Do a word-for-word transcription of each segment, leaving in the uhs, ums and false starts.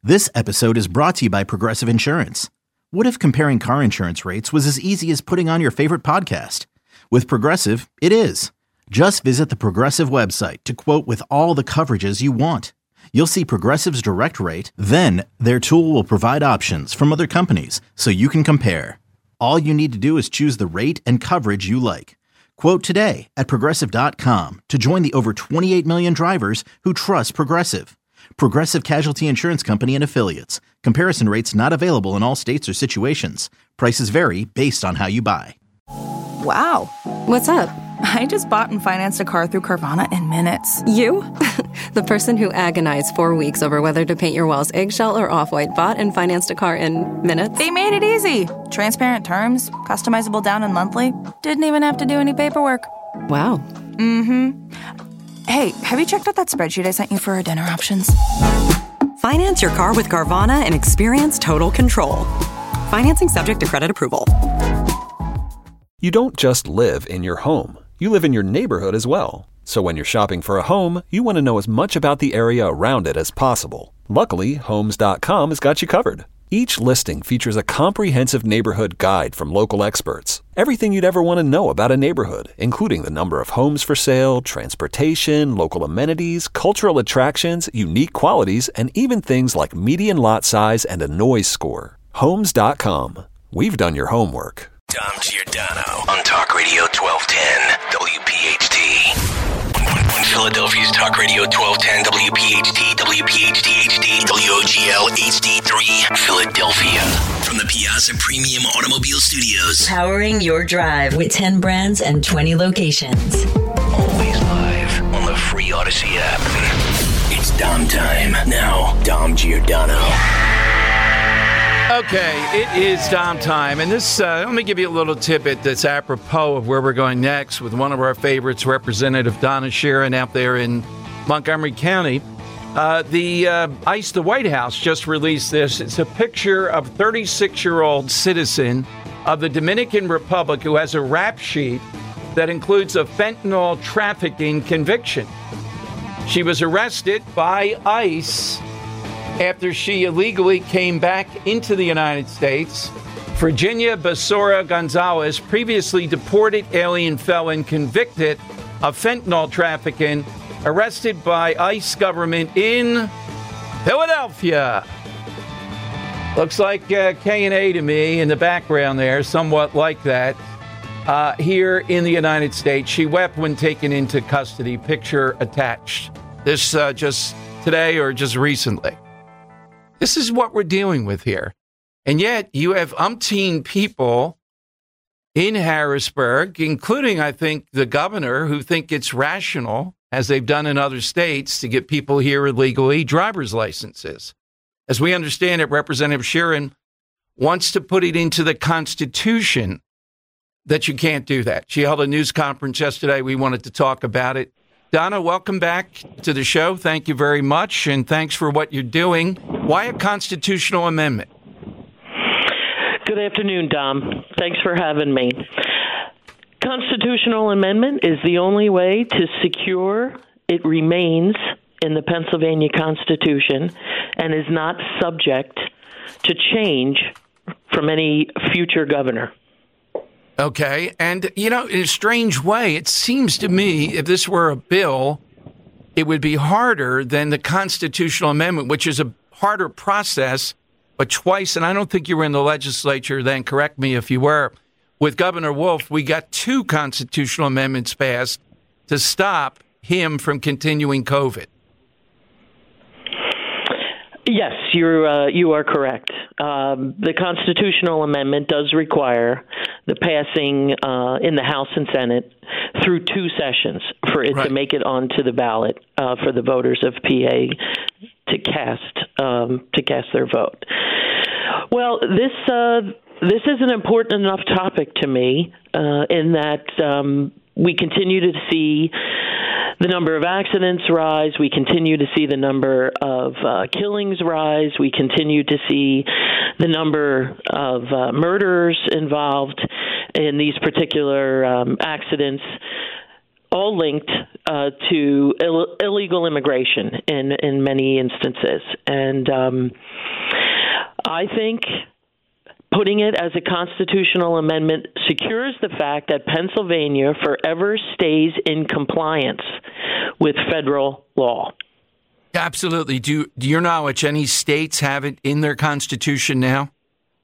This episode is brought to you by Progressive Insurance. What if comparing car insurance rates was as easy as putting on your favorite podcast? With Progressive, it is. Just visit the Progressive website to quote with all the coverages you want. You'll see Progressive's direct rate, then their tool will provide options from other companies so you can compare. All you need to do is choose the rate and coverage you like. Quote today at progressive dot com to join the over twenty-eight million drivers who trust Progressive. Progressive Casualty Insurance Company and Affiliates. Comparison rates not available in all states or situations. Prices vary based on how you buy. Wow. What's up? I just bought and financed a car through Carvana in minutes. You? The person who agonized four weeks over whether to paint your walls eggshell or off-white bought and financed a car in minutes? They made it easy. Transparent terms, customizable down and monthly. Didn't even have to do any paperwork. Wow. Mm-hmm. Hey, have you checked out that spreadsheet I sent you for our dinner options? Finance your car with Carvana and experience total control. Financing subject to credit approval. You don't just live in your home. You live in your neighborhood as well. So when you're shopping for a home, you want to know as much about the area around it as possible. Luckily, Homes dot com has got you covered. Each listing features a comprehensive neighborhood guide from local experts. Everything you'd ever want to know about a neighborhood, including the number of homes for sale, transportation, local amenities, cultural attractions, unique qualities, and even things like median lot size and a noise score. Homes dot com. We've done your homework. Dom Giordano on Talk Radio twelve ten W P H T. Philadelphia's Talk Radio twelve ten W P H T, W P H T H D, W O G L H D three, Philadelphia. From the Piazza Premium Automobile Studios. Powering your drive with ten brands and twenty locations. Always live on the free Odyssey app. It's Dom time. Now, Dom Giordano. Okay, it is Dom time, and this, uh, let me give you a little tidbit that's apropos of where we're going next with one of our favorites, Representative Donna Sheeran out there in Montgomery County. Uh, the uh, ICE, the White House, just released this. It's a picture of thirty-six-year-old citizen of the Dominican Republic who has a rap sheet that includes a fentanyl trafficking conviction. She was arrested by ICE after she illegally came back into the United States. Virginia Basora Gonzalez, previously deported alien felon convicted of fentanyl trafficking, arrested by ICE government in Philadelphia. Looks like uh, K and A to me in the background there, somewhat like that. Uh, here in the United States, she wept when taken into custody. Picture attached. This uh, just today or just recently. This is what we're dealing with here. And yet you have umpteen people in Harrisburg, including, I think, the governor, who think it's rational, as they've done in other states, to get people here illegally driver's licenses. As we understand it, Representative Sheeran wants to put it into the Constitution that you can't do that. She held a news conference yesterday. We wanted to talk about it. Donna, welcome back to the show. Thank you very much, and thanks for what you're doing. Why a constitutional amendment? Good afternoon, Dom. Thanks for having me. Constitutional amendment is the only way to secure it remains in the Pennsylvania Constitution and is not subject to change from any future governor. Okay, and, you know, in a strange way, it seems to me if this were a bill, it would be harder than the constitutional amendment, which is a harder process, but twice, and I don't think you were in the legislature then, correct me if you were, with Governor Wolf, we got two constitutional amendments passed to stop him from continuing COVID. Yes, you're uh, you are correct. Um, the constitutional amendment does require the passing uh, in the House and Senate through two sessions for it right. to make it onto the ballot uh, for the voters of P A to cast um, to cast their vote. Well, this uh, this is an important enough topic to me uh, in that um, we continue to see the number of accidents rise. We continue to see the number of uh, killings rise. We continue to see the number of uh, murderers involved in these particular um, accidents. all linked uh, to Ill- illegal immigration in, in many instances. And um, I think putting it as a constitutional amendment secures the fact that Pennsylvania forever stays in compliance with federal law. Absolutely. Do, you, do your knowledge, any states have it in their constitution now?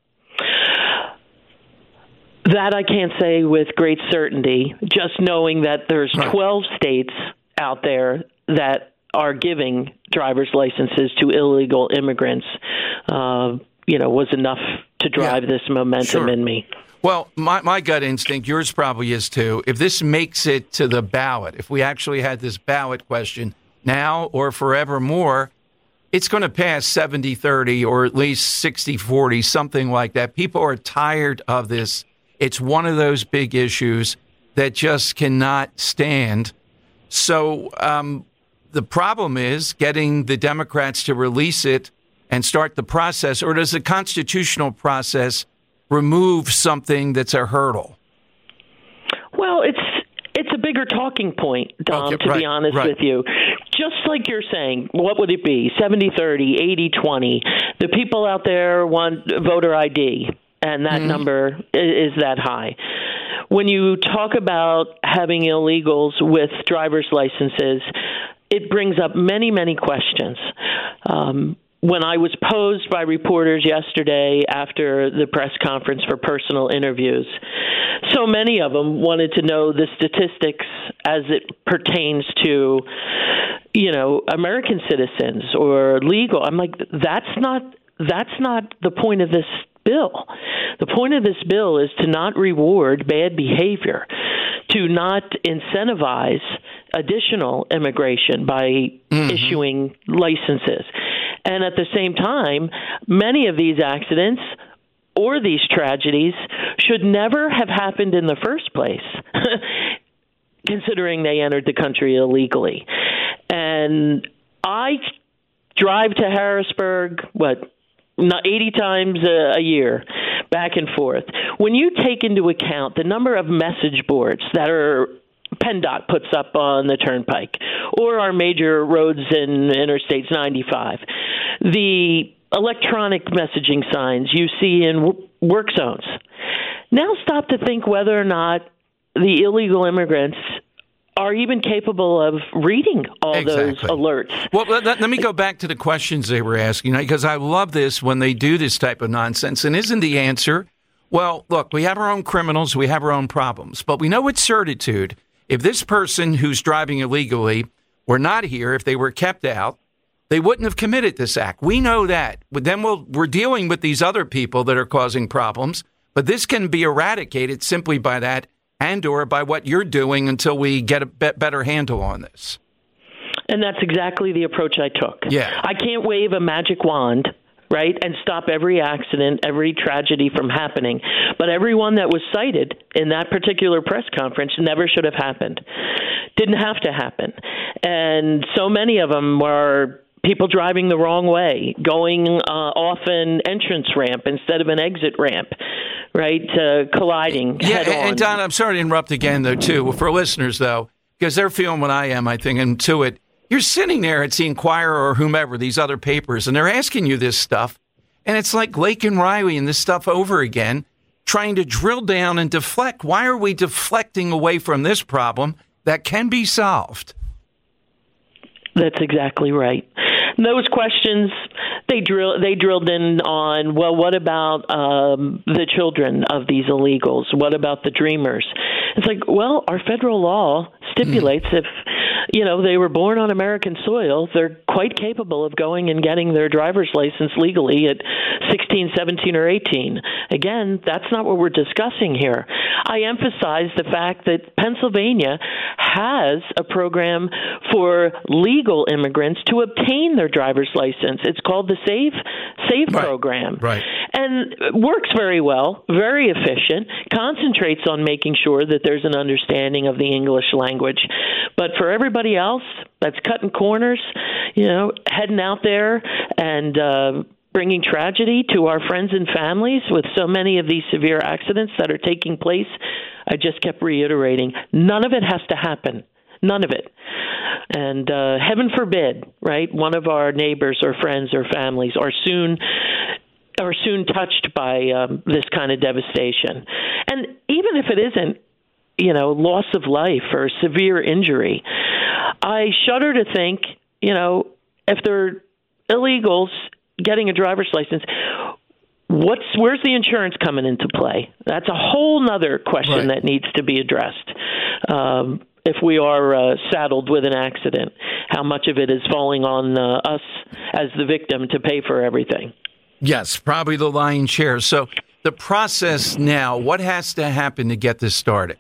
That I can't say with great certainty, just knowing that there's right. twelve states out there that are giving driver's licenses to illegal immigrants, uh, you know, was enough to drive yeah. this momentum sure. in me. Well, my, my gut instinct, yours probably is too, if this makes it to the ballot, if we actually had this ballot question now or forevermore, it's going to pass seventy thirty or at least sixty forty, something like that. People are tired of this. It's one of those big issues that just cannot stand. So um, the problem is getting the Democrats to release it and start the process, or does the constitutional process remove something that's a hurdle? Well, it's it's a bigger talking point, Dom, okay, to right, be honest right. with you. Just like you're saying, what would it be? seventy thirty, eighty twenty. The people out there want voter I D. And that mm-hmm. number is that high. When you talk about having illegals with driver's licenses, it brings up many, many questions. Um, when I was posed by reporters yesterday after the press conference for personal interviews, so many of them wanted to know the statistics as it pertains to, you know, American citizens or legal. I'm like, that's not that's not the point of this bill. The point of this bill is to not reward bad behavior, to not incentivize additional immigration by mm-hmm. issuing licenses. And at the same time, many of these accidents or these tragedies should never have happened in the first place, considering they entered the country illegally. And I drive to Harrisburg, what, not eighty times a, a year, back and forth. When you take into account the number of message boards that are PennDOT puts up on the turnpike or our major roads in Interstates ninety-five, the electronic messaging signs you see in w- work zones, now stop to think whether or not the illegal immigrants are even capable of reading all exactly. those alerts. Well, let, let me go back to the questions they were asking, because I love this when they do this type of nonsense. And isn't the answer, well, look, we have our own criminals, we have our own problems, but we know with certitude, if this person who's driving illegally were not here, if they were kept out, they wouldn't have committed this act. We know that. But then we'll, we're dealing with these other people that are causing problems, but this can be eradicated simply by that and or by what you're doing until we get a better handle on this. And that's exactly the approach I took. Yeah. I can't wave a magic wand, right, and stop every accident, every tragedy from happening. But everyone that was cited in that particular press conference never should have happened. Didn't have to happen. And so many of them were people driving the wrong way, going uh, off an entrance ramp instead of an exit ramp, right, uh, colliding yeah, head on. And Don, I'm sorry to interrupt again, though, too, for listeners, though, because they're feeling what I am, I think, and to it. You're sitting there at the Inquirer or whomever, these other papers, and they're asking you this stuff, and it's like Lake and Riley and this stuff over again, trying to drill down and deflect. Why are we deflecting away from this problem that can be solved? That's exactly right. Those questions, they drill, they drilled in on, well, what about um, the children of these illegals? What about the dreamers? It's like, well, our federal law stipulates mm. if, you know, they were born on American soil, they're quite capable of going and getting their driver's license legally at sixteen, seventeen, or eighteen. Again, that's not what we're discussing here. I emphasize the fact that Pennsylvania has a program for legal immigrants to obtain their driver's license. It's called the SAVE SAVE right. program. Right. And works very well, very efficient, concentrates on making sure that there's an understanding of the English language. But for everybody else that's cutting corners, you know, heading out there and uh, bringing tragedy to our friends and families with so many of these severe accidents that are taking place, I just kept reiterating, none of it has to happen. None of it. And uh, heaven forbid, right, one of our neighbors or friends or families are soon are soon touched by um, this kind of devastation. And even if it isn't, you know, loss of life or severe injury, I shudder to think, you know, if they're illegals getting a driver's license, what's where's the insurance coming into play? That's a whole nother question right. that needs to be addressed. Um, if we are uh, saddled with an accident, how much of it is falling on uh, us as the victim to pay for everything? Yes, probably the lion's share. So the process now, what has to happen to get this started?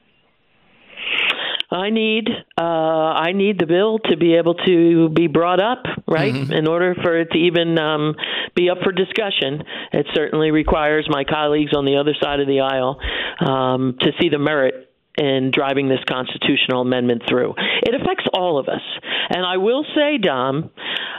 I need uh, I need the bill to be able to be brought up, right? Mm-hmm. In order for it to even um, be up for discussion, it certainly requires my colleagues on the other side of the aisle um, to see the merit in driving this constitutional amendment through. It affects all of us. And I will say, Dom,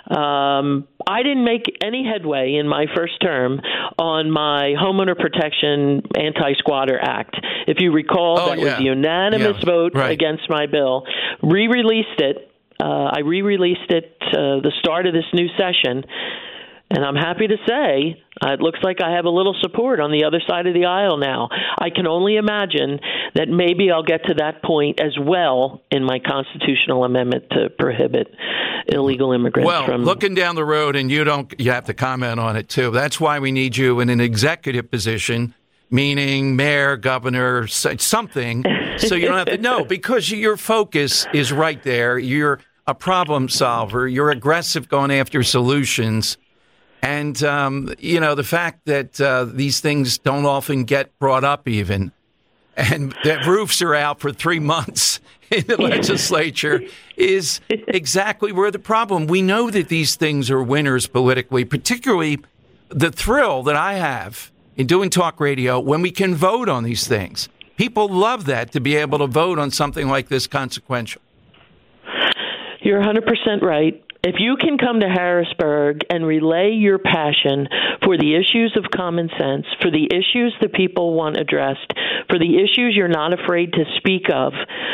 um, I didn't make any headway in my first term on my Homeowner Protection Anti-Squatter Act. If you recall, oh, that yeah. was a unanimous yeah. vote right. against my bill. Re-released it. Uh, I re-released it uh, the start of this new session. And I'm happy to say uh, it looks like I have a little support on the other side of the aisle now. I can only imagine that maybe I'll get to that point as well in my constitutional amendment to prohibit illegal immigrants well, from... Well, looking down the road, and you don't, you have to comment on it too. That's why we need you in an executive position, meaning mayor, governor, something, so you don't have to know, because your focus is right there. You're a problem solver. You're aggressive going after solutions. And, um, you know, the fact that uh, these things don't often get brought up even, and that roofs are out for three months in the legislature is exactly where the problem. We know that these things are winners politically, particularly the thrill that I have in doing talk radio when we can vote on these things. People love that, to be able to vote on something like this consequential. You're one hundred percent right. If you can come to Harrisburg and relay your passion for the issues of common sense, for the issues that people want addressed, for the issues you're not afraid to speak of,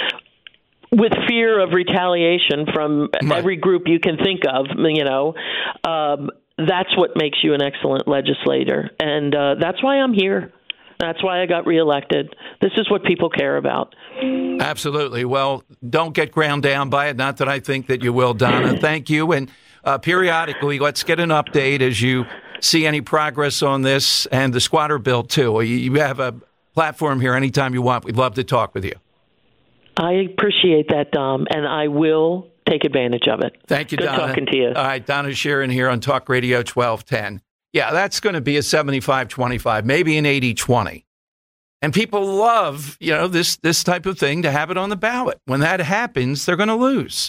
with fear of retaliation from right. every group you can think of, you know, um, that's what makes you an excellent legislator. And uh, that's why I'm here. That's why I got reelected. This is what people care about. Absolutely. Well, don't get ground down by it. Not that I think that you will, Donna. Thank you. And uh, periodically, let's get an update as you see any progress on this and the squatter bill, too. You have a platform here anytime you want. We'd love to talk with you. I appreciate that, Dom, and I will take advantage of it. Thank you, Good Donna. Good talking to you. All right, Donna Sheeran here on Talk Radio twelve ten. Yeah, that's going to be a seventy-five twenty-five, maybe an eighty twenty. And people love, you know, this this type of thing to have it on the ballot. When that happens, they're going to lose.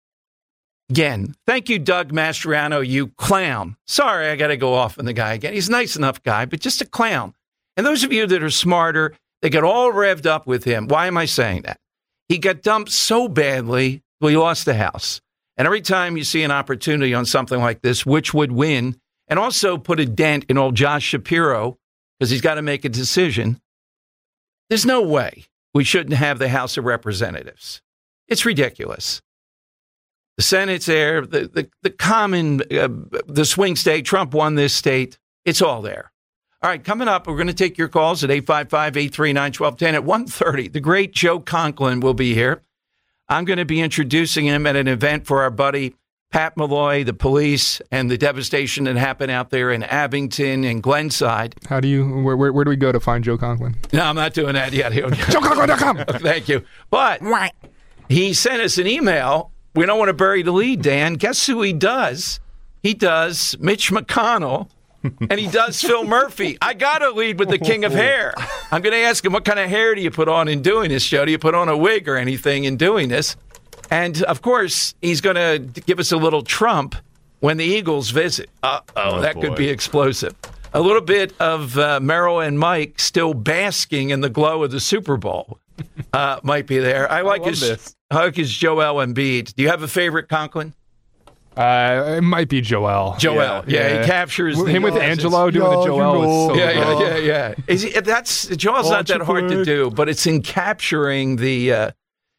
Again, thank you, Doug Mastriano, you clown. Sorry, I got to go off on the guy again. He's a nice enough guy, but just a clown. And those of you that are smarter, they get all revved up with him. Why am I saying that? He got dumped so badly, well, he lost the House. And every time you see an opportunity on something like this, which would win, and also put a dent in old Josh Shapiro, because he's got to make a decision, there's no way we shouldn't have the House of Representatives. It's ridiculous. The Senate's there, the, the, the common, uh, the swing state, Trump won this state. It's all there. All right, coming up, we're going to take your calls at eight five five, eight three nine, one two one zero. At one thirty, the great Joe Conklin will be here. I'm going to be introducing him at an event for our buddy Pat Malloy, the police, and the devastation that happened out there in Abington and Glenside. How do you, where, where, where do we go to find Joe Conklin? No, I'm not doing that yet. Joe Conklin dot com. Thank you. But he sent us an email. We don't want to bury the lead, Dan. Guess who he does? He does Mitch McConnell, and he does Phil Murphy. I got to lead with the king of hair. I'm going to ask him, what kind of hair do you put on in doing this show? Do you put on a wig or anything in doing this? And, of course, he's going to give us a little Trump when the Eagles visit. Uh-oh, oh, that boy. Could be explosive. A little bit of uh, Merrill and Mike still basking in the glow of the Super Bowl uh, might be there. I like I his this. I like his Joel Embiid. Do you have a favorite, Conklin? Uh, it might be Joel. Joel, yeah, yeah, yeah. He captures him with Angelo doing yeah, the Joel. You know. so yeah, yeah, yeah, yeah. Is he, that's Joel's not that hard to do, but it's in capturing the uh,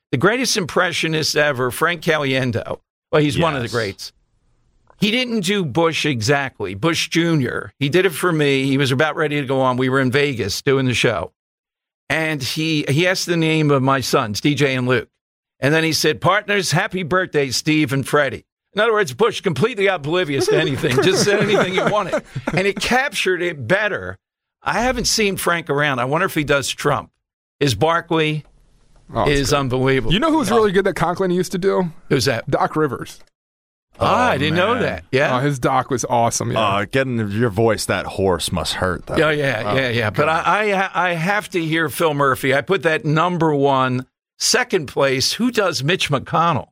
The greatest impressionist ever, Frank Caliendo. Well, he's yes. one of the greats. He didn't do Bush exactly, Bush Junior He did it for me. He was about ready to go on. We were in Vegas doing the show. And he, he asked the name of my sons, D J and Luke. And then he said, partners, happy birthday, Steve and Freddie. In other words, Bush completely oblivious to anything, just said anything he wanted. And it captured it better. I haven't seen Frank around. I wonder if he does Trump. His Barkley oh, is good. Unbelievable. You know who was really good that Conklin used to do? Who's that? Doc Rivers. Oh, oh I didn't man. know that. Yeah, oh, his doc was awesome. Yeah, uh, getting your voice that hoarse must hurt. Though. Yeah, yeah, oh, yeah, yeah. God. But I, I, I have to hear Phil Murphy. I put that number one, second place. Who does Mitch McConnell?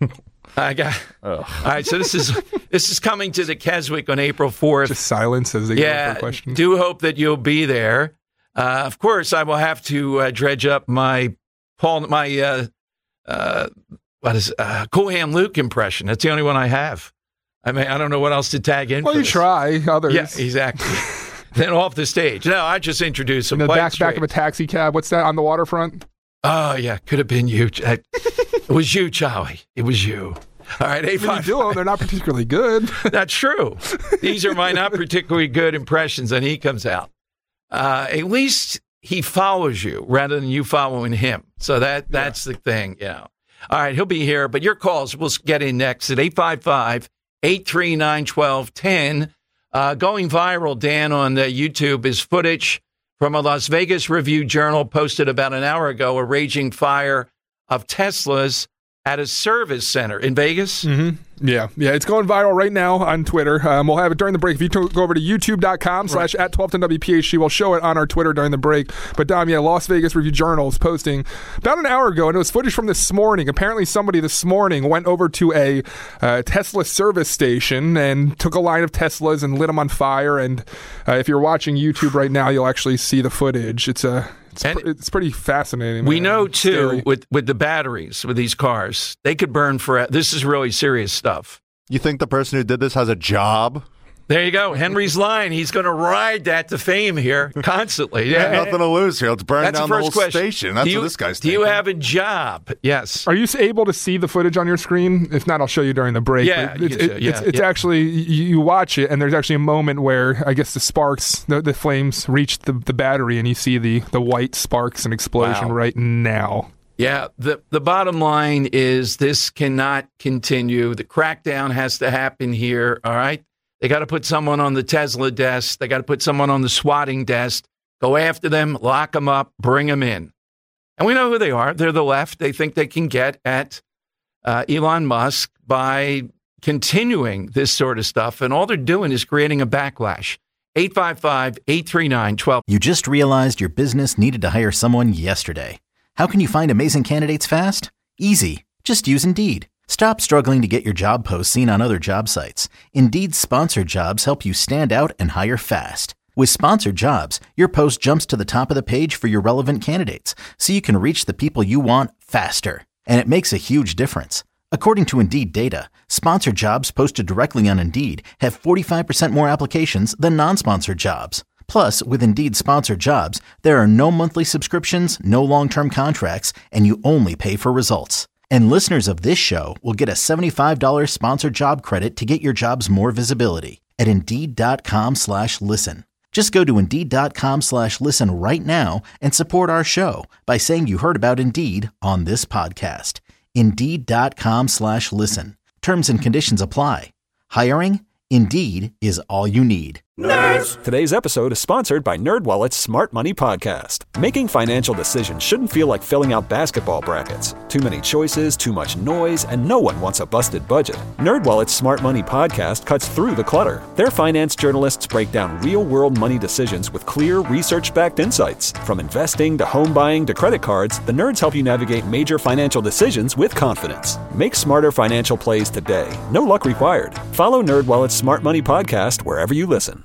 I got. Ugh. All right, so this is this is coming to the Keswick on April fourth. Just silence as they yeah, go for questions. Do hope that you'll be there. Uh, of course, I will have to uh, dredge up my Paul, my. Uh, uh, What is uh, Cool Hand Luke impression? That's the only one I have. I mean, I don't know what else to tag in. Well, for you this. try others. Yeah, exactly. Then off the stage. No, I just introduced some. In the back, back of a taxi cab. What's that on the waterfront? Oh yeah, could have been you. It was you, Charlie. It was you. All right, eight five. Do them. They're not particularly good. That's true. These are my not particularly good impressions, and he comes out. Uh, at least he follows you rather than you following him. So that that's yeah. the thing, you know. All right, he'll be here, but your calls we'll get in next at eight five five, eight three nine, one two one zero. Uh, going viral, Dan, on uh, YouTube is footage from a Las Vegas Review-Journal posted about an hour ago, a raging fire of Teslas at a service center in Vegas. Mm-hmm. Yeah, yeah, it's going viral right now on Twitter. Um, we'll have it during the break. If you go over to youtube.com slash at twelve ten W P H T, we'll show it on our Twitter during the break. But, Dom, yeah, Las Vegas Review-Journal is posting about an hour ago, and it was footage from this morning. Apparently somebody this morning went over to a uh, Tesla service station and took a line of Teslas and lit them on fire. And uh, if you're watching YouTube right now, you'll actually see the footage. It's a... It's, pr- it's pretty fascinating. We man. know, too, Scary. with, with the batteries, with these cars, they could burn for... This is really serious stuff. You think the person who did this has a job? There you go. Henry's line. He's going to ride that to fame here constantly. Yeah, nothing to lose here. Let's burn That's down the, the whole question. station. That's you, what this guy's Do thinking. you have a job? Yes. Are you able to see the footage on your screen? If not, I'll show you during the break. Yeah, it's, you it, should, yeah, it's, it's yeah. actually, you, you watch it, and there's actually a moment where I guess the sparks, the, the flames reach the, the battery, and you see the, the white sparks and explosion Wow. right now. Yeah, the, the bottom line is this cannot continue. The crackdown has to happen here, all right? They got to put someone on the Tesla desk. They got to put someone on the swatting desk. Go after them, lock them up, bring them in. And we know who they are. They're the left. They think they can get at uh, Elon Musk by continuing this sort of stuff. And all they're doing is creating a backlash. eight five five, eight three nine, one two. You just realized your business needed to hire someone yesterday. How can you find amazing candidates fast? Easy. Just use Indeed. Stop struggling to get your job posts seen on other job sites. Indeed's sponsored jobs help you stand out and hire fast. With sponsored jobs, your post jumps to the top of the page for your relevant candidates, so you can reach the people you want faster. And it makes a huge difference. According to Indeed data, sponsored jobs posted directly on Indeed have forty-five percent more applications than non-sponsored jobs. Plus, with Indeed sponsored jobs, there are no monthly subscriptions, no long-term contracts, and you only pay for results. And listeners of this show will get a seventy-five dollars sponsored job credit to get your jobs more visibility at Indeed.com slash listen. Just go to Indeed.com slash listen right now and support our show by saying you heard about Indeed on this podcast. Indeed.com slash listen. Terms and conditions apply. Hiring? Indeed is all you need. Nerds! Today's episode is sponsored by NerdWallet's Smart Money Podcast. Making financial decisions shouldn't feel like filling out basketball brackets. Too many choices, too much noise, and no one wants a busted budget. NerdWallet's Smart Money Podcast cuts through the clutter. Their finance journalists break down real-world money decisions with clear, research-backed insights. From investing to home buying to credit cards, the nerds help you navigate major financial decisions with confidence. Make smarter financial plays today. No luck required. Follow NerdWallet's Smart Money Podcast wherever you listen.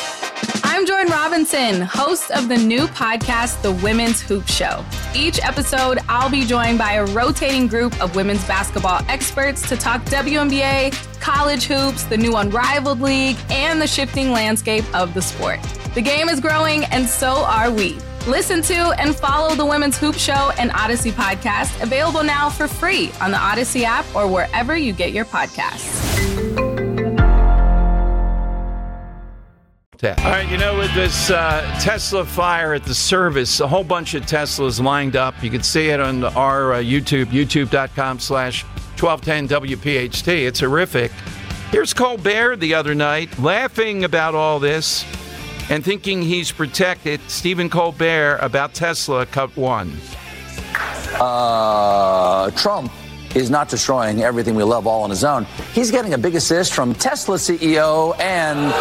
I'm Jordan Robinson, host of the new podcast, The Women's Hoop Show. Each episode, I'll be joined by a rotating group of women's basketball experts to talk W N B A, college hoops, the new Unrivaled League, and the shifting landscape of the sport. The game is growing, and so are we. Listen to and follow the Women's Hoop Show and Odyssey podcast, available now for free on the Odyssey app or wherever you get your podcasts. All right, you know, with this uh, Tesla fire at the service, a whole bunch of Teslas lined up. You can see it on our uh, YouTube, youtube.com slash 1210 WPHT. It's horrific. Here's Colbert the other night laughing about all this and thinking he's protected. Stephen Colbert about Tesla, cut one. Uh, Trump is not destroying everything we love all on his own. He's getting a big assist from Tesla C E O and...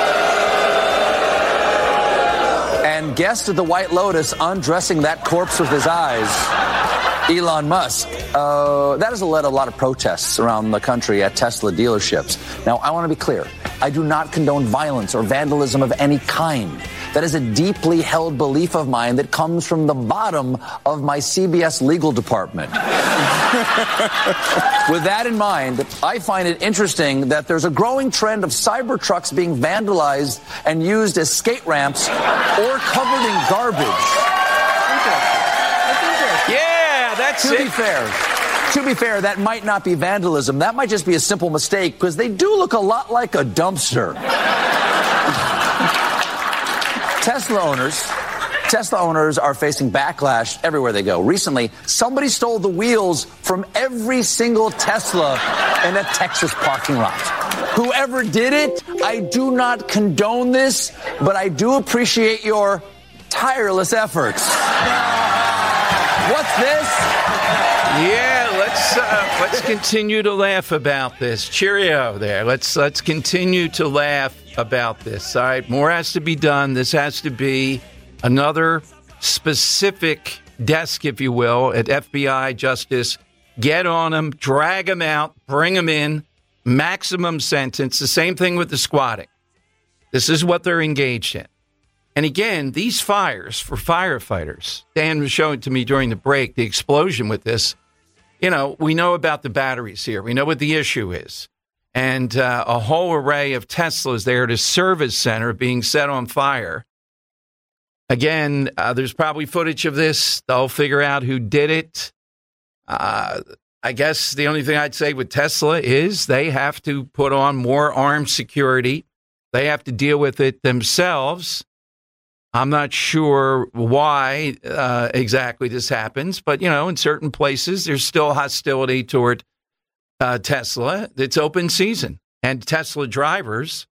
and guest at the White Lotus undressing that corpse with his eyes, Elon Musk. Uh, that has led a lot of protests around the country at Tesla dealerships. Now, I want to be clear. I do not condone violence or vandalism of any kind. That is a deeply held belief of mine that comes from the bottom of my C B S legal department. With that in mind, I find it interesting that there's a growing trend of cyber trucks being vandalized and used as skate ramps or covered in garbage. Yeah, that's to it. To be fair, to be fair, that might not be vandalism. That might just be a simple mistake because they do look a lot like a dumpster. Tesla owners, Tesla owners are facing backlash everywhere they go. Recently, somebody stole the wheels from every single Tesla in a Texas parking lot. Whoever did it, I do not condone this, but I do appreciate your tireless efforts. What's this? Yeah, let's uh, let's continue to laugh about this. Cheerio there. Let's let's continue to laugh about this. All right, more has to be done. This has to be another specific desk, if you will, at F B I Justice. Get on them, drag them out, bring them in, maximum sentence. The same thing with the squatting. This is what they're engaged in. And again, these fires for firefighters, Dan was showing to me during the break, the explosion with this. You know, we know about the batteries here. We know what the issue is. And uh, a whole array of Teslas there at a service center being set on fire. Again, uh, there's probably footage of this. They'll figure out who did it. Uh, I guess the only thing I'd say with Tesla is they have to put on more armed security. They have to deal with it themselves. I'm not sure why uh, exactly this happens, but, you know, in certain places, there's still hostility toward uh, Tesla. It's open season. And Tesla drivers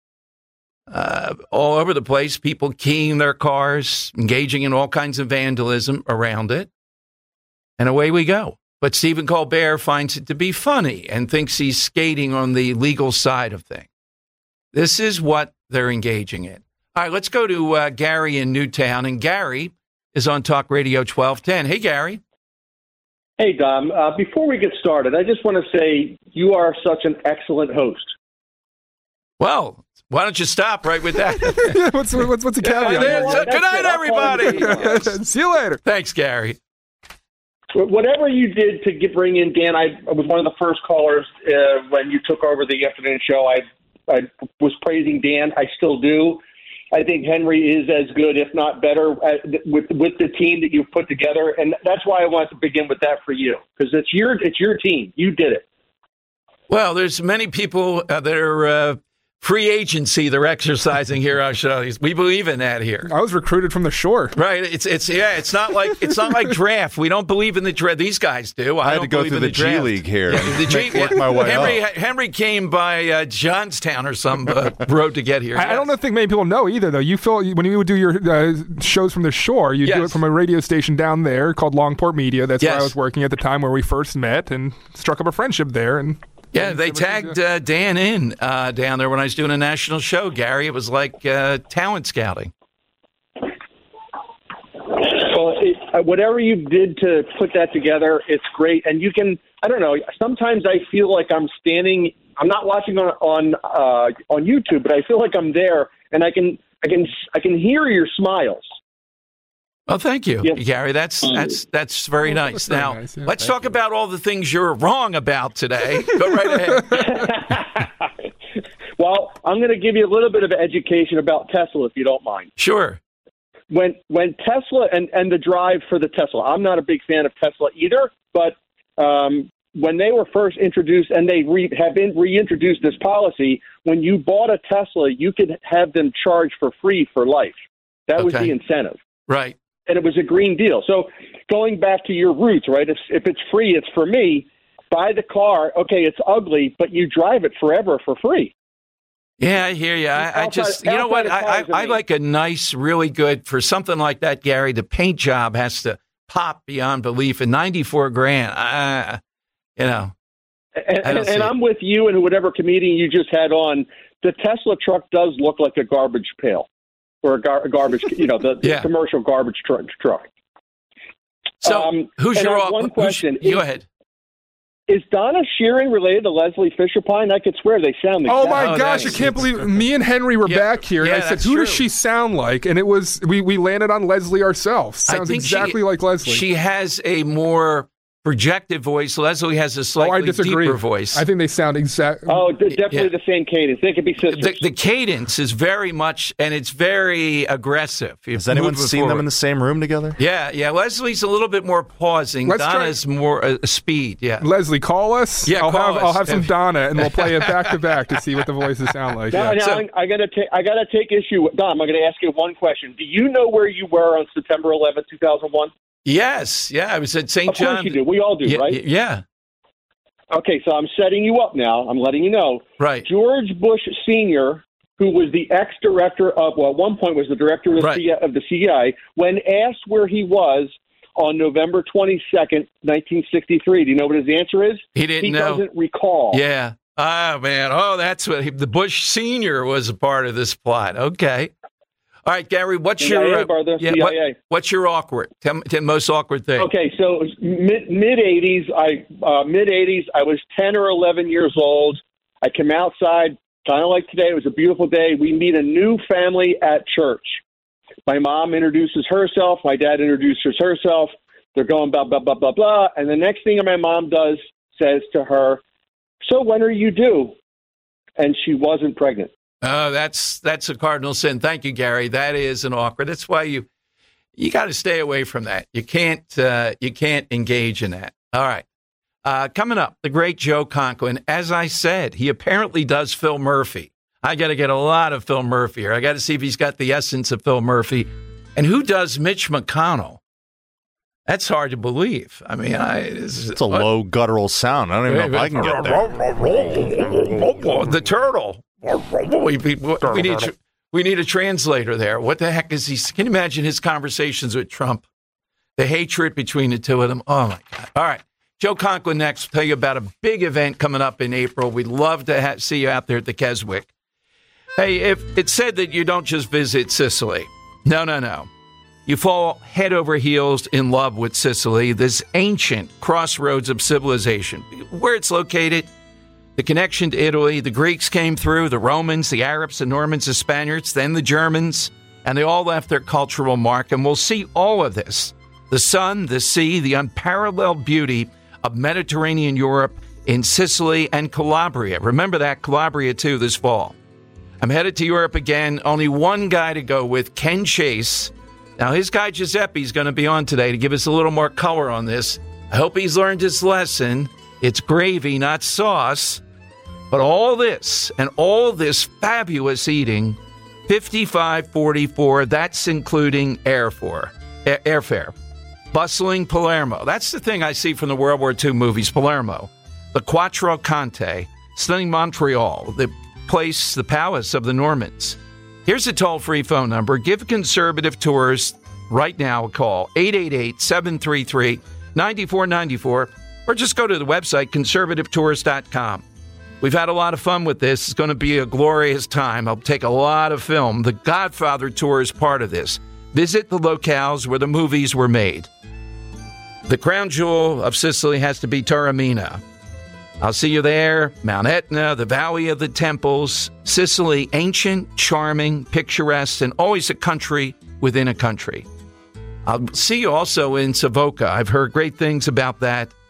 uh, all over the place, people keying their cars, engaging in all kinds of vandalism around it. And away we go. But Stephen Colbert finds it to be funny and thinks he's skating on the legal side of things. This is what they're engaging in. All right, let's go to uh, Gary in Newtown. And Gary is on Talk Radio twelve ten. Hey, Gary. Hey, Dom. Uh, before we get started, I just want to say you are such an excellent host. Well, why don't you stop right with that? yeah, what's, what's, what's the caveat? Yeah, well, good night, everybody. Yes. See you later. Thanks, Gary. Whatever you did to get, bring in Dan, I was one of the first callers uh, when you took over the afternoon show. I, I was praising Dan. I still do. I think Henry is as good, if not better, at, with with the team that you've put together, and that's why I wanted to begin with that for you, because it's your it's your team. You did it. Well, there's many people uh, that are uh, free agency they're exercising here on shows. We believe in that here. I was recruited from the shore. Right. It's it's yeah. It's not like it's not like draft. We don't believe in the draft. These guys do. I, I had don't to go believe through in the, the G draft. League here. Yeah, the G, work my way Henry up. Henry came by uh, Johnstown or some uh, road to get here. I, yes. I don't think many people know either, though. You feel when you would do your uh, shows from the shore, you yes. do it from a radio station down there called Longport Media. That's yes. where I was working at the time, where we first met and struck up a friendship there. And Yeah, they tagged uh, Dan in uh, down there when I was doing a national show, Gary. It was like uh, talent scouting. Well, it, uh, whatever you did to put that together, it's great. And you can, I don't know, sometimes I feel like I'm standing, I'm not watching on on, uh, on YouTube, but I feel like I'm there, and I can I can, I can hear your smiles. Oh, thank you, yes. Gary. That's that's that's very well, nice. That's very now, nice, yeah. let's Thank talk you. about all the things you're wrong about today. Go right ahead. Well, I'm going to give you a little bit of education about Tesla, if you don't mind. Sure. when when Tesla and, and the drive for the Tesla, I'm not a big fan of Tesla either, but um, when they were first introduced and they re, have been reintroduced this policy, when you bought a Tesla, you could have them charged for free for life. That okay. was the incentive. Right. And it was a green deal. So going back to your roots, right, if, if it's free, it's for me. Buy the car. Okay, it's ugly, but you drive it forever for free. Yeah, I hear you. I, I just, you know what? I, I, I like a nice, really good, for something like that, Gary, the paint job has to pop beyond belief. And ninety-four grand, uh, you know. And, and, and I'm with you and whatever comedian you just had on. The Tesla truck does look like a garbage pail or a, gar- a garbage, you know, the, yeah. the commercial garbage tr- truck. So um, who's your one question? Who's, go ahead. Is Donna Sheeran related to Leslie Fisher-Pine? I could swear they sound the Oh, exact. my oh, gosh, I can't believe me and Henry were yeah, back here, yeah, and I said, who true. does she sound like? And it was, we, we landed on Leslie ourselves. Sounds exactly she, like Leslie. She has a more projected voice. Leslie has a slightly oh, I disagree. deeper voice. I think they sound exactly. Oh, definitely yeah. the same cadence. They could be sisters. The, the cadence is very much, and it's very aggressive. Has anyone seen forward. them in the same room together? Yeah, yeah. Leslie's a little bit more pausing. Let's Donna's try. more uh, speed. Yeah. Leslie, call us. Yeah, I'll call have us. I'll have some Donna, and we'll play it back to back to see what the voices sound like. Now, yeah. now So, I gotta take I gotta take issue with Dom. I'm gonna ask you one question. Do you know where you were on September eleventh, two thousand one? Yes, yeah. I was at Saint Of John. course you do. We all do, yeah, right? Yeah. Okay, so I'm setting you up now. I'm letting you know. Right. George Bush Senior, who was the ex-director of, well, at one point was the director of the, right. C- of the C I A, when asked where he was on November twenty-second, nineteen sixty-three, do you know what his answer is? He didn't he know. He doesn't recall. Yeah. Oh, man. Oh, that's what he, the Bush Senior was a part of this plot. Okay. All right, Gary, what's C I A, your uh, the yeah, C I A. what, what's your awkward, tell, tell, most awkward thing? Okay, so mid mid eighties, I uh, mid eighties, I was ten or eleven years old. I came outside, kind of like today. It was a beautiful day. We meet a new family at church. My mom introduces herself. My dad introduces herself. They're going blah blah blah blah blah. And the next thing my mom does says to her, "So when are you due?" And she wasn't pregnant. Oh, that's that's a cardinal sin. Thank you, Gary. That is an awkward. That's why you you got to stay away from that. You can't uh, you can't engage in that. All right. Uh, coming up, the great Joe Conklin. As I said, he apparently does Phil Murphy. I got to get a lot of Phil Murphy here. I got to see if he's got the essence of Phil Murphy. And who does Mitch McConnell? That's hard to believe. I mean, I, it's, it's a what? low guttural sound. I don't even know if I can get there. The turtle. We, we, we, need, we need a translator there. What the heck is he? Can you imagine his conversations with Trump? The hatred between the two of them. Oh, my God. All right. Joe Conklin next. We'll tell you about a big event coming up in April. We'd love to ha- see you out there at the Keswick. Hey, if it's said that you don't just visit Sicily. No, no, no. You fall head over heels in love with Sicily, this ancient crossroads of civilization. Where it's located, the connection to Italy, the Greeks came through, the Romans, the Arabs, the Normans, the Spaniards, then the Germans, and they all left their cultural mark. And we'll see all of this, the sun, the sea, the unparalleled beauty of Mediterranean Europe in Sicily and Calabria. Remember that, Calabria, too, this fall. I'm headed to Europe again. Only one guy to go with, Ken Chase. Now, his guy Giuseppe is going to be on today to give us a little more color on this. I hope he's learned his lesson. It's gravy, not sauce. But all this and all this fabulous eating, fifty-five forty-four, that's including airfare. airfare. Bustling Palermo. That's the thing I see from the World War Two movies, Palermo. The Quattro Conte, stunning Montreal, the place, the palace of the Normans. Here's a toll-free phone number. Give Conservative Tours right now a call, eight eight eight, seven three three, nine four nine four, or just go to the website, conservative tours dot com. We've had a lot of fun with this. It's going to be a glorious time. I'll take a lot of film. The Godfather Tour is part of this. Visit the locales where the movies were made. The crown jewel of Sicily has to be Taormina. I'll see you there. Mount Etna, the Valley of the Temples. Sicily, ancient, charming, picturesque, and always a country within a country. I'll see you also in Savoca. I've heard great things about that.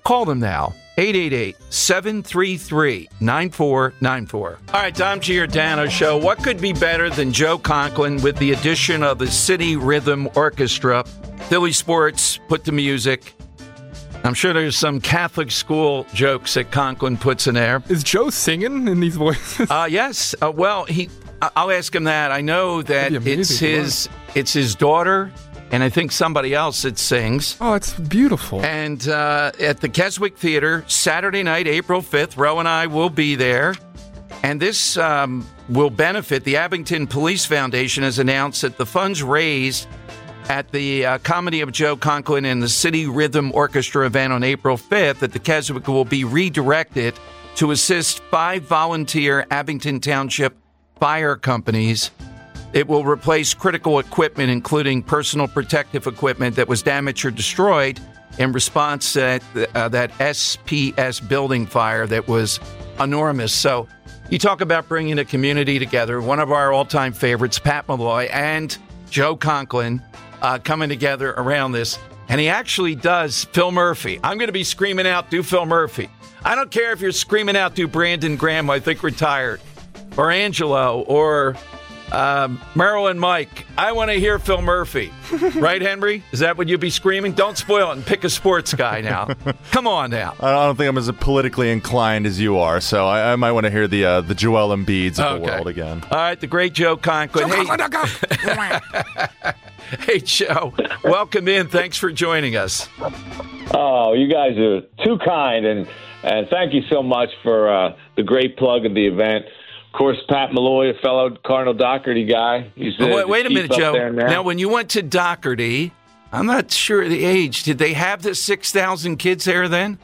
Call them now. eight eight eight, seven three three, nine four nine four. All right, Tom Giordano Show. What could be better than Joe Conklin with the addition of the City Rhythm Orchestra? Philly sports, put the music. I'm sure there's some Catholic school jokes that Conklin puts in there. Is Joe singing in these voices? Uh, yes. Uh, well, he. I'll ask him that. I know that it's his. It's his daughter, and I think somebody else that sings. Oh, it's beautiful. And uh, at the Keswick Theater, Saturday night, April fifth, Ro and I will be there. And this um, will benefit the Abington Police Foundation has announced that the funds raised at the uh, Comedy of Joe Conklin and the City Rhythm Orchestra event on April fifth at the Keswick will be redirected to assist five volunteer Abington Township fire companies. It will replace critical equipment, including personal protective equipment that was damaged or destroyed in response to that, uh, that S P S building fire that was enormous. So you talk about bringing a community together. One of our all-time favorites, Pat Malloy, and Joe Conklin, Uh, coming together around this. And he actually does Phil Murphy. I'm going to be screaming out, do Phil Murphy. I don't care if you're screaming out, do Brandon Graham, I think retired, or Angelo, or um, Marilyn Mike. I want to hear Phil Murphy. Right, Henry? Is that what you'd be screaming? Don't spoil it and pick a sports guy now. Come on now. I don't think I'm as politically inclined as you are, so I, I might want to hear the uh, the Joel Embiids of Okay. the world again. All right, the great Joe Conklin. Joe Hey, Conklin, hey, Joe. Welcome in. Thanks for joining us. Oh, you guys are too kind, and, and thank you so much for uh, the great plug of the event. Of course, Pat Malloy, a fellow Cardinal Doherty guy. He's Oh, the, wait, wait a the minute, chief up Joe. there now. Now, when you went to Doherty, I'm not sure of the age. Did they have the six thousand kids there then?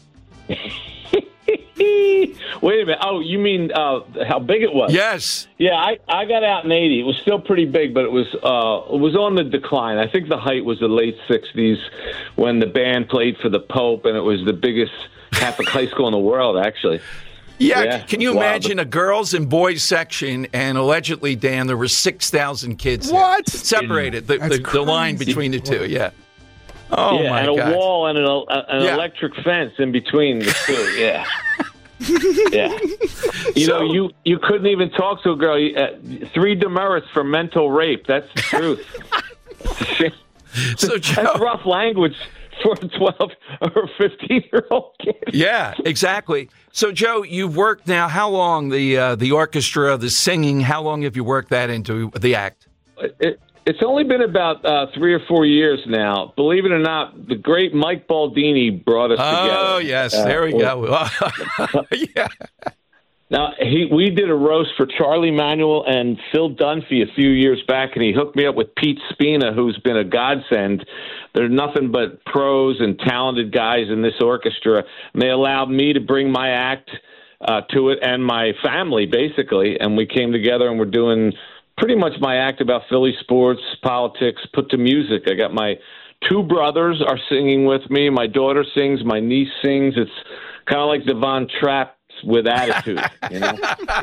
Wait a minute. Oh, you mean uh, how big it was? Yes. Yeah, I, I got out in eighty. It was still pretty big, but it was uh, it was on the decline. I think the height was the late sixties when the band played for the Pope, and it was the biggest Catholic high school in the world, actually. Yeah, Yeah, can you wow. imagine a girls and boys section, and allegedly, Dan, there were six thousand kids there. What? Separated, the, That's the, the line crazy. between the two, yeah. Oh, yeah, my and a God. wall and an, an Yeah. electric fence in between the two. Yeah. Yeah, you know, you, you couldn't even talk to a girl. You, uh, three demerits for mental rape. That's the truth. So, Joe, That's rough language for a twelve or fifteen year old kid. Yeah, exactly. So, Joe, you've worked now. How long the uh, the orchestra, the singing? How long have you worked that into the act? It, it's only been about uh, three or four years now. Believe it or not, the great Mike Baldini brought us together. Oh, yes, Uh, there we go. Yeah. Now, he, we did a roast for Charlie Manuel and Phil Dunphy a few years back, and he hooked me up with Pete Spina, who's been a godsend. There's nothing but pros and talented guys in this orchestra, and they allowed me to bring my act uh, to it and my family, basically, and we came together and we're doing pretty much my act about Philly sports, politics, put to music. I got my two brothers are singing with me. My daughter sings. My niece sings. It's kind of like the Von Trapp with attitude, you know.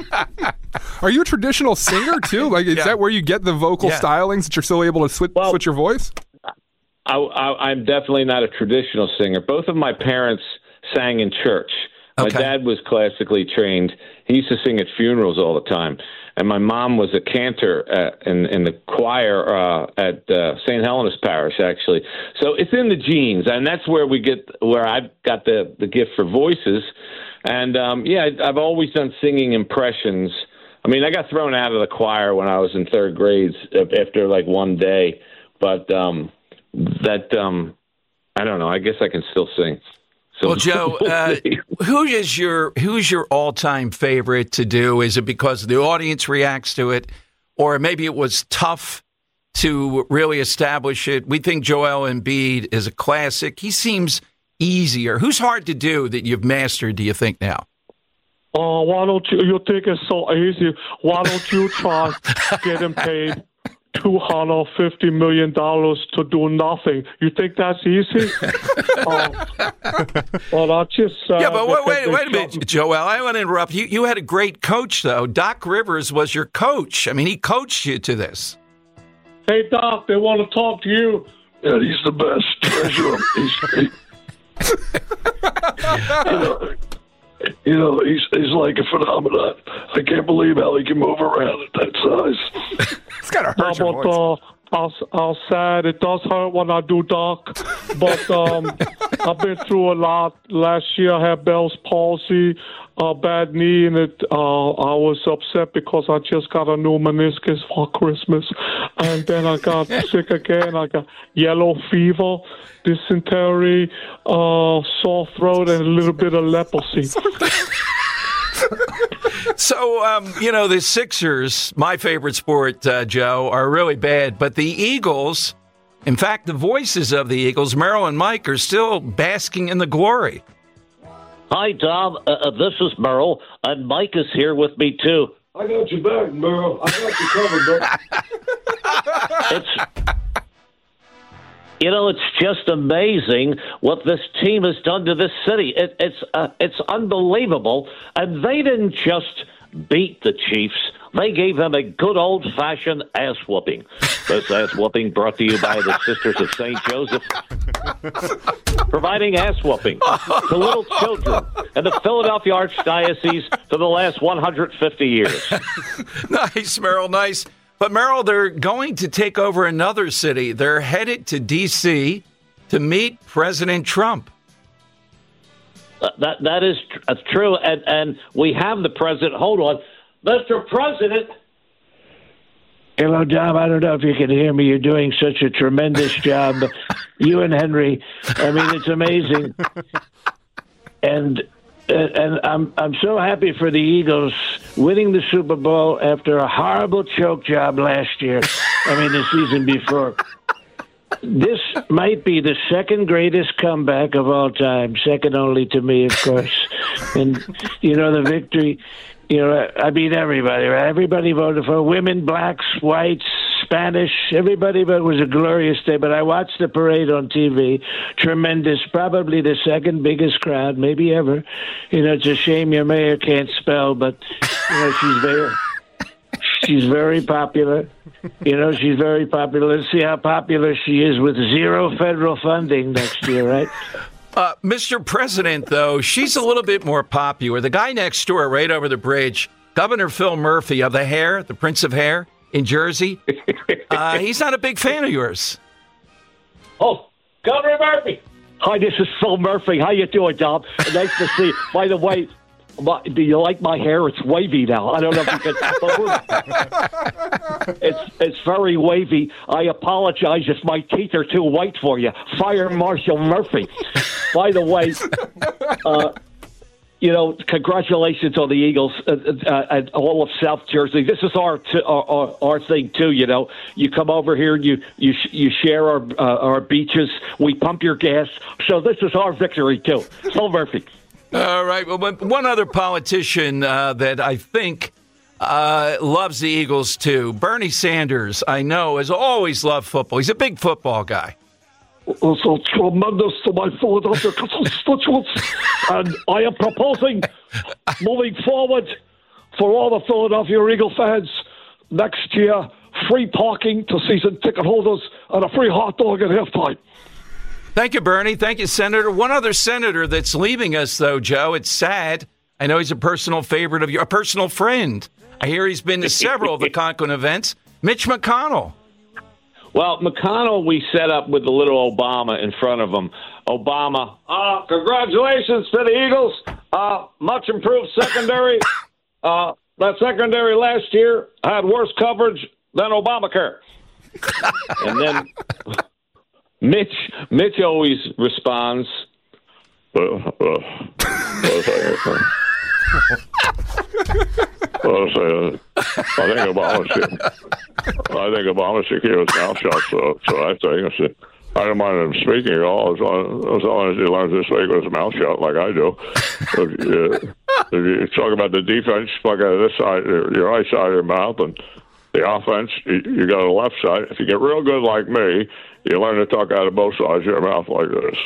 Are you a traditional singer too? Like, is Yeah. that where you get the vocal Yeah. stylings that you're still able to switch, switch your voice? I, I, I'm definitely not a traditional singer. Both of my parents sang in church. My Okay. dad was classically trained. He used to sing at funerals all the time. And my mom was a cantor uh, in, in the choir uh, at uh, Saint Helena's Parish, actually. So it's in the genes, and that's where we get where I've got the, the gift for voices. And, um, yeah, I've always done singing impressions. I mean, I got thrown out of the choir when I was in third grade after, like, one day. But um, that, um, I don't know, I guess I can still sing. So Well, Joe, uh, who is your who's your all time favorite to do? Is it because the audience reacts to it, or maybe it was tough to really establish it? We think Joel Embiid is a classic. He seems easier. Who's hard to do that you've mastered? Do you think now? Oh, why don't you? You think it's so easy? Why don't you try getting paid two hundred fifty million dollars to do nothing? You think that's easy? uh, well, I just uh, Yeah, but wait, wait, because wait a they minute, Joel. I want to interrupt. You, you had a great coach, though. Doc Rivers was your coach. I mean, he coached you to this. Hey, Doc, they want to talk to you. Yeah, he's the best treasurer. He's, he, you know, you know, he's he's like a phenomenon. I can't believe how he can move around at that size. It's got to hurt your but, voice. Uh, I'll, I'll sad. It does hurt when I do, Doc. But um, I've been through a lot. Last year I had Bell's palsy, a bad knee, and it. Uh, I was upset because I just got a new meniscus for Christmas, and then I got sick again. I got yellow fever, dysentery, uh, sore throat, and a little bit of leprosy. So, um, you know, the Sixers, my favorite sport, uh, Joe, are really bad. But the Eagles, in fact, the voices of the Eagles, Merrill and Mike, are still basking in the glory. Hi, Tom. Uh, uh, this is Merrill, and Mike is here with me, too. I got your back, Merle. I got you covered, bro. It's, you know, it's just amazing what this team has done to this city. It, it's uh, it's unbelievable. And they didn't just beat the Chiefs. They gave them a good old-fashioned ass-whooping. This ass-whooping brought to you by the Sisters of Saint Joseph, providing ass-whooping to little children in the Philadelphia Archdiocese for the last one hundred fifty years. Nice, Merrill, nice. But, Merrill, they're going to take over another city. They're headed to D C to meet President Trump. Uh, that That is tr- uh, true, and, and we have the president. Hold on. Mister President. Hello, Tom. I don't know if you can hear me. You're doing such a tremendous job. You and Henry. I mean, it's amazing. And and I'm I'm so happy for the Eagles winning the Super Bowl after a horrible choke job last year. I mean, the season before. This might be the second greatest comeback of all time, second only to me, of course. And, you know, the victory, you know, I mean, everybody, right? Everybody voted for women, blacks, whites, Spanish, everybody, but it was a glorious day. But I watched the parade on T V. Tremendous, probably the second biggest crowd, maybe ever. You know, it's a shame your mayor can't spell, but, you know, she's very... She's very popular. You know, she's very popular. Let's see how popular she is with zero federal funding next year, right? Uh, Mister President, though, she's a little bit more popular. The guy next door, right over the bridge, Governor Phil Murphy of the Hair, the Prince of Hair in Jersey, uh, he's not a big fan of yours. Oh, Governor Murphy. Hi, this is Phil Murphy. How you doing, Tom? Nice to see you. By the way, My, do you like my hair? It's wavy now. I don't know if you can. But we're, it's it's very wavy. I apologize if my teeth are too white for you. Fire Marshal Murphy. By the way, uh, you know, congratulations on the Eagles uh, uh, and all of South Jersey. This is our, t- our, our our thing too. You know, you come over here and you you you share our uh, our beaches. We pump your gas. So this is our victory too. Phil Murphy. All right. Well, one other politician uh, that I think uh, loves the Eagles, too, Bernie Sanders, I know, has always loved football. He's a big football guy. It's a tremendous to my Philadelphia constituents, and I am proposing, moving forward, for all the Philadelphia Eagle fans, next year, free parking to season ticket holders and a free hot dog at halftime. Thank you, Bernie. Thank you, Senator. One other senator that's leaving us, though, Joe. It's sad. I know he's a personal favorite of yours, a personal friend. I hear he's been to several of the Conklin events. Mitch McConnell. Well, McConnell, we set up with the little Obama in front of him. Obama, uh, congratulations to the Eagles. Uh, much improved secondary. Uh, that secondary last year had worse coverage than Obamacare. And then Mitch, Mitch always responds. Well, uh, well, I, well, I, say, uh, I think Obama should. I think Obama should keep his mouth shut. So, so I think I said, I don't mind him speaking at all as long, as long as he learns to speak with his mouth shut, like I do. If, uh, if you talk about the defense, plug out of this side, your right side of your mouth, and the offense, you, you go to the left side. If you get real good like me, you learn to talk out of both sides of your mouth like this.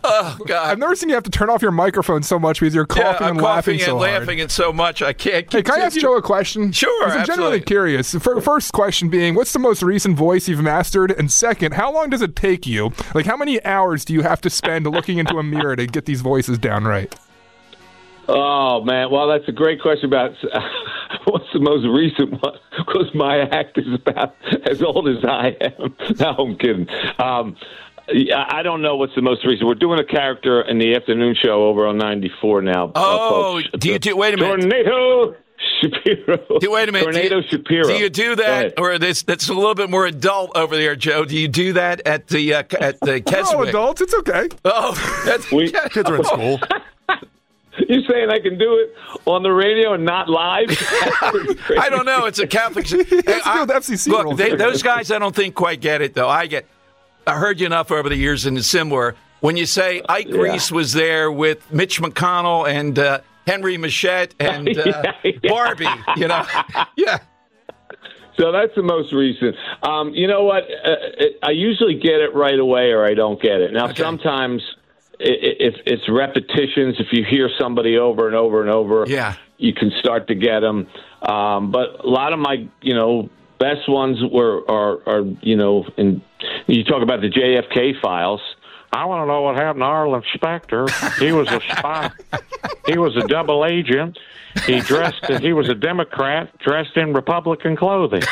Oh, God. I've never seen you have to turn off your microphone so much because you're coughing yeah, I'm and laughing coughing so and hard. laughing and so much I can't keep Hey, can I ask Joe a question? Sure, I'm absolutely. genuinely curious. First question being, what's the most recent voice you've mastered? And second, how long does it take you? Like, how many hours do you have to spend looking into a mirror to get these voices down right? Oh, man. Well, that's a great question about uh, what's the most recent one, because my act is about as old as I am. No, I'm kidding. Um, I don't know what's the most recent. We're doing a character in the afternoon show over on ninety-four now. Oh, uh, do you do? Wait a minute. Tornado Shapiro. Do, wait a minute. Tornado do you, Shapiro. Do you do that, or this? That's a little bit more adult over there, Joe. Do you do that at the uh, at the Keswick? Oh, adults, it's okay. Oh, that's, we, kids are in school. You saying I can do it on the radio and not live? I don't know. It's a Catholic. Hey, I, F C C look, rules. they, those guys, I don't think quite get it though. I get. I heard you enough over the years, and it's similar. When you say Ike Yeah. Reese was there with Mitch McConnell and uh, Henry Machette and uh, Yeah, yeah. Barbie, you know, yeah. So that's the most recent. Um, you know what? Uh, it, I usually get it right away, or I don't get it. Now, Okay. sometimes i- i- if it's repetitions, if you hear somebody over and over and over, Yeah. you can start to get them. Um, but a lot of my, you know, best ones were are, are you know, in you talk about the J F K files. I want to know what happened to Arlen Specter. He was a spy. He was a double agent. He dressed. He was a Democrat dressed in Republican clothing.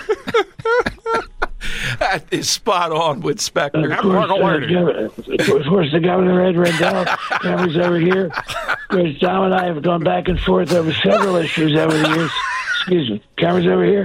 That is spot on with Spectre. Of course, uh, of course, the governor, Ed Rendell, comes over here. Because Tom and I have gone back and forth over several issues over the years. Excuse me. Cameras over here.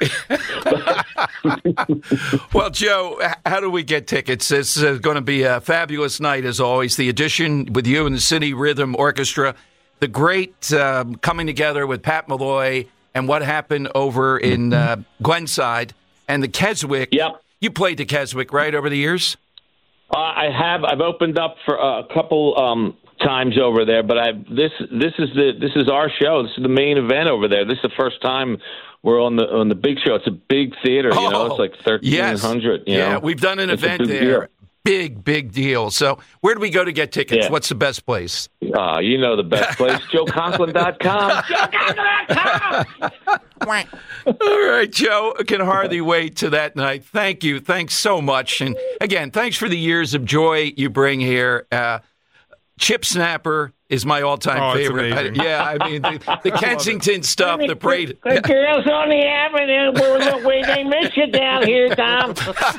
Well, Joe, h- how do we get tickets? This is going to be a fabulous night, as always. The Edition with you and the City Rhythm Orchestra. The great um, coming together with Pat Malloy and what happened over in uh, Glenside and the Keswick. Yep. You played the Keswick, right, over the years? Uh, I have. I've opened up for a couple um, times over there, but I this this is the this is our show. This is the main event over there. This is the first time we're on the on the big show. It's a big theater. You know, it's like thirteen hundred. Yes. Yeah, know? we've done an It's a event big there. deal. Big, big deal. So where do we go to get tickets? Yeah. What's the best place? Uh, you know the best place, joe conklin dot com. All right, Joe. I can hardly wait to that night. Thank you. Thanks so much. And again, thanks for the years of joy you bring here. Uh, Chip Snapper is my all-time Oh, it's favorite. I, amazing. yeah, I mean, the, the Kensington stuff, the parade. The girls on the avenue, where, where they miss you down here, Tom.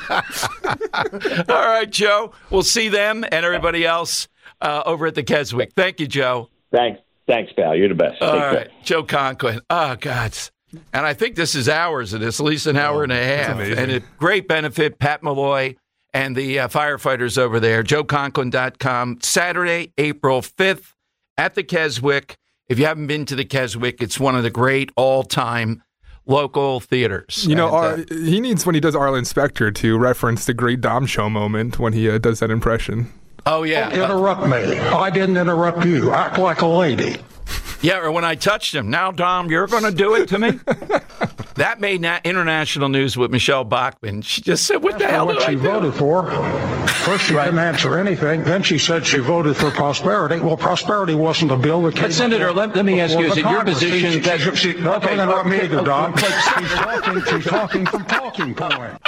All right, Joe. We'll see them and everybody else uh, over at the Keswick. Thank you, Joe. Thanks, thanks, pal. You're the best. All Take right, care. Joe Conklin. Oh, God. And I think this is hours of this, at least an hour and a half. amazing. And a great benefit, Pat Malloy and the uh, firefighters over there, joe conklin dot com. Saturday, April fifth at the Keswick. If you haven't been to the Keswick, it's one of the great all-time local theaters. You know, And, uh, uh, he needs, when he does Arlen Specter, to reference the great Dom Show moment when he uh, does that impression. oh, yeah. Uh, Interrupt me. I didn't interrupt you. Act like a lady. Yeah, or when I touched him. Now, Dom, you're going to do it to me? That made na- international news with Michelle Bachmann. She just said, what the hell what did I she do? voted for. First, she didn't answer anything. Then she said she voted for prosperity. Well, prosperity wasn't a bill that came. But, Senator, let- let me ask you, is it your position she, that- she, she, don't Okay, interrupt me either, Don. but- She's talking. She's talking from talking point.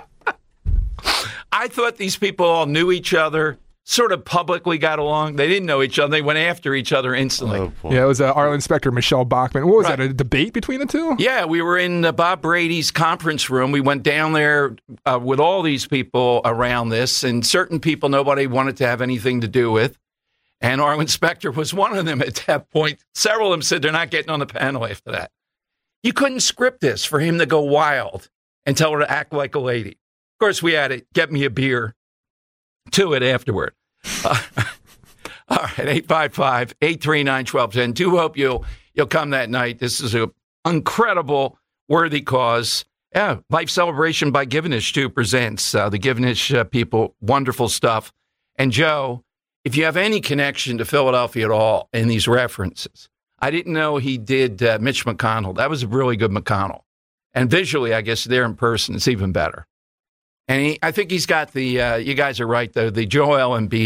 I thought these people all knew each other, sort of publicly got along. They didn't know each other. They went after each other instantly. Yeah, it was uh, Arlen Specter, Michelle Bachmann. What was Right. that, a debate between the two? Yeah, we were in uh, Bob Brady's conference room. We went down there uh, with all these people around this, and certain people nobody wanted to have anything to do with. And Arlen Specter was one of them at that point. Several of them said they're not getting on the panel after that. You couldn't script this for him to go wild and tell her to act like a lady. Of course, we had to get me a beer to it afterward. Uh, all right, eight five five, eight three nine, one two one zero. Do hope you'll you'll come that night. This is an incredible, worthy cause. Yeah, Life Celebration by Givenish, too, presents uh, the Givenish uh, people. Wonderful stuff. And, Joe, if you have any connection to Philadelphia at all in these references, I didn't know he did uh, Mitch McConnell. That was a really good McConnell. And visually, I guess, there in person, it's even better. And he, I think he's got the, uh, you guys are right, though, the Joel Embiid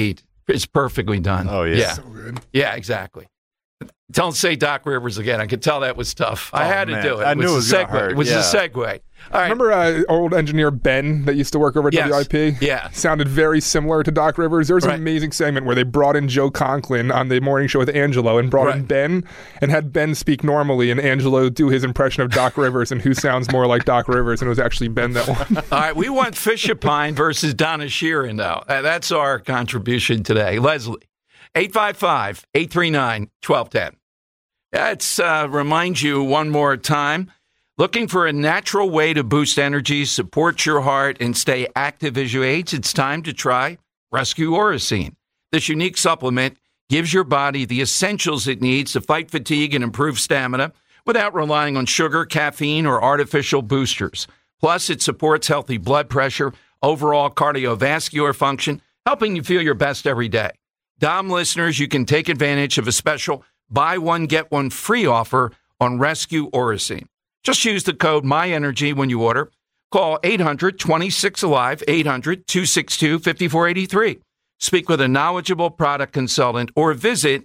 It's perfectly done. Oh, yeah. Yeah, So good. yeah, exactly. Don't say Doc Rivers again. I could tell that was tough. I Oh, had man. to do it. I knew it was a gonna segue. hurt. It was Yeah. a segue. All right. Remember uh, old engineer Ben that used to work over at Yes. W I P? Yeah. Sounded very similar to Doc Rivers. There was Right. an amazing segment where they brought in Joe Conklin on the morning show with Angelo and brought in Right. Ben and had Ben speak normally and Angelo do his impression of Doc Rivers and who sounds more like Doc Rivers, and it was actually Ben that won. All right, we want Fisher Pine versus Donna Sheeran, though. Uh, that's our contribution today. Leslie, eight five five, eight three nine, one two one zero. Let's uh, remind you one more time. Looking for a natural way to boost energy, support your heart, and stay active as you age? It's time to try Rescue Oracine. This unique supplement gives your body the essentials it needs to fight fatigue and improve stamina without relying on sugar, caffeine, or artificial boosters. Plus, it supports healthy blood pressure, overall cardiovascular function, helping you feel your best every day. Dom listeners, you can take advantage of a special buy one, get one free offer on Rescue Oracine. Just use the code MyEnergy when you order. Call eight hundred, twenty-six, alive, eight hundred, two six two, five four eight three. Speak with a knowledgeable product consultant or visit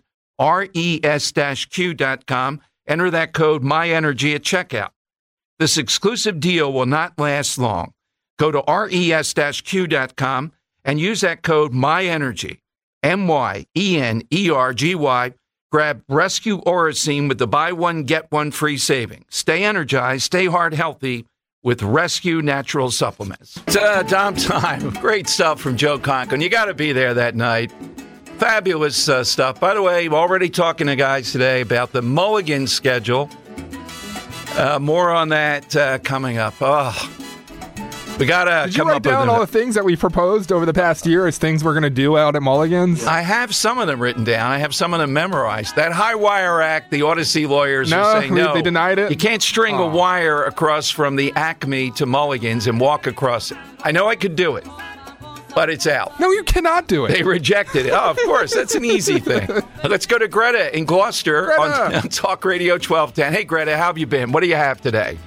res q dot com. Enter that code MyEnergy at checkout. This exclusive deal will not last long. Go to res q dot com and use that code MyEnergy, M Y E N E R G Y. Grab Rescue Oracine with the buy one, get one free saving. Stay energized, stay heart healthy with Rescue Natural Supplements. It's uh, Dom time. Great stuff from Joe Conklin. You got to be there that night. Fabulous uh, stuff. By the way, we're already talking to guys today about the Mulligan schedule. Uh, more on that uh, coming up. Oh, we got to Did you come write up with down an- all the things that we proposed over the past year as things we're going to do out at Mulligan's? I have some of them written down. I have some of them memorized. That High Wire Act, the Odyssey lawyers No, are saying they- no. they denied it? You can't string Oh. a wire across from the Acme to Mulligan's and walk across it. I know I could do it, but it's out. No, you cannot do it. They rejected it. Oh, of course. That's an easy thing. Let's go to Greta in Gloucester on, Greta. on Talk Radio twelve ten. Hey, Greta, how have you been? What do you have today?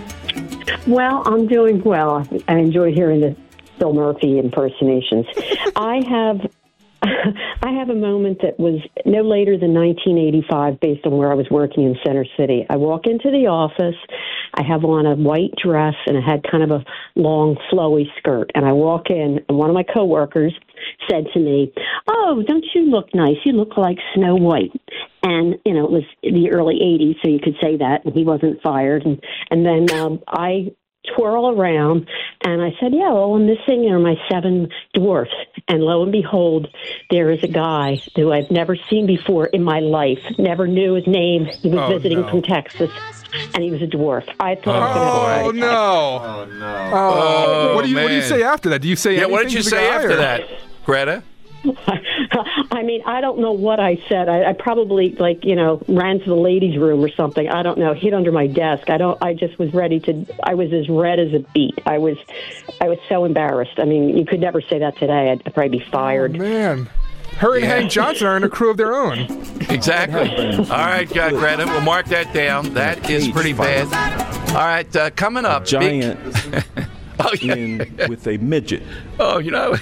Well, I'm doing well. I enjoy hearing the Phil Murphy impersonations. I have I have a moment that was no later than nineteen eighty-five based on where I was working in Center City. I walk into the office. I have on a white dress and I had kind of a long, flowy skirt. And I walk in and one of my coworkers said to me, "Oh, don't you look nice? You look like Snow White." And, you know, it was the early eighties, so you could say that, and he wasn't fired. And, and then um, I twirl around, and I said, yeah, well, I'm missing, you know, my seven dwarfs. And lo and behold, there is a guy who I've never seen before in my life, never knew his name. He was Oh, visiting no. from Texas, and he was a dwarf. I thought I was going to have a heart Oh, attack. no. Oh, no. Oh, what do you What do you man. say after that? Do you say Yeah, what anything did you to the say guy, after or- that, Greta? I mean, I don't know what I said. I, I probably, like, you know, ran to the ladies' room or something. I don't know. Hid under my desk. I don't. I just was ready to. I was as red as a beet. I was, I was so embarrassed. I mean, you could never say that today. I'd, I'd probably be fired. Oh, man. Her and Yeah. Hank Johnson are in a crew of their own. Exactly. All right, uh, Greta, we'll mark that down. That is pretty bad. All right, uh, coming up. Giant big- oh, yeah. in with a midget. Oh, you know.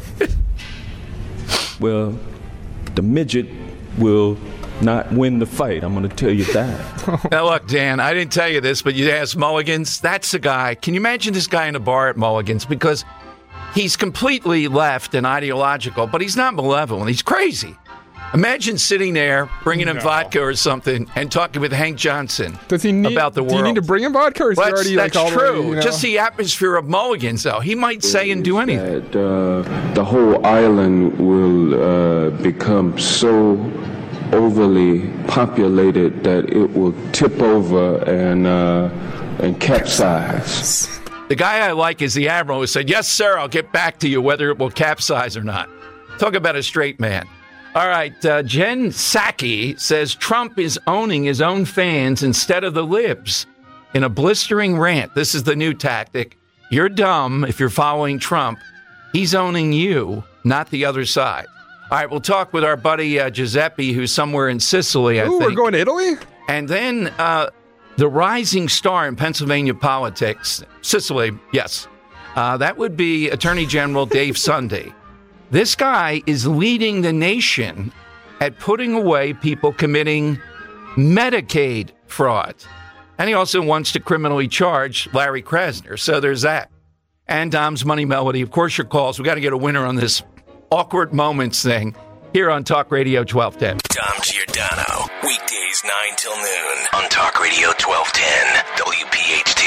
Well, the midget will not win the fight. I'm going to tell you that. Now, look, Dan, I didn't tell you this, but you asked Mulligan's. That's the guy. Can you imagine this guy in a bar at Mulligan's? Because he's completely left and ideological, but he's not malevolent. He's crazy. Imagine sitting there, bringing him No. vodka or something, and talking with Hank Johnson Does he need, about the world. Do you need to bring him vodka, or is Well, he that's already that's like true. already, you know? Just the atmosphere of Mulligan's, though. He might say and do anything. That, uh, the whole island will uh, become so overly populated that it will tip over and uh, and capsize. The guy I like is the Admiral who said, yes, sir, I'll get back to you whether it will capsize or not. Talk about a straight man. All right, uh, Jen Psaki says Trump is owning his own fans instead of the libs in a blistering rant. This is the new tactic. You're dumb if you're following Trump. He's owning you, not the other side. All right, we'll talk with our buddy uh, Giuseppe, who's somewhere in Sicily, I Ooh, think. we're going to Italy? And then uh, the rising star in Pennsylvania politics, Sicily, yes. Uh, that would be Attorney General Dave Sunday. This guy is leading the nation at putting away people committing Medicaid fraud. And he also wants to criminally charge Larry Krasner. So there's that. And Dom's Money Melody. Of course, your calls. We got to get a winner on this awkward moments thing here on Talk Radio twelve ten. Dom Giordano. Weekdays nine till noon on Talk Radio twelve ten W P H T.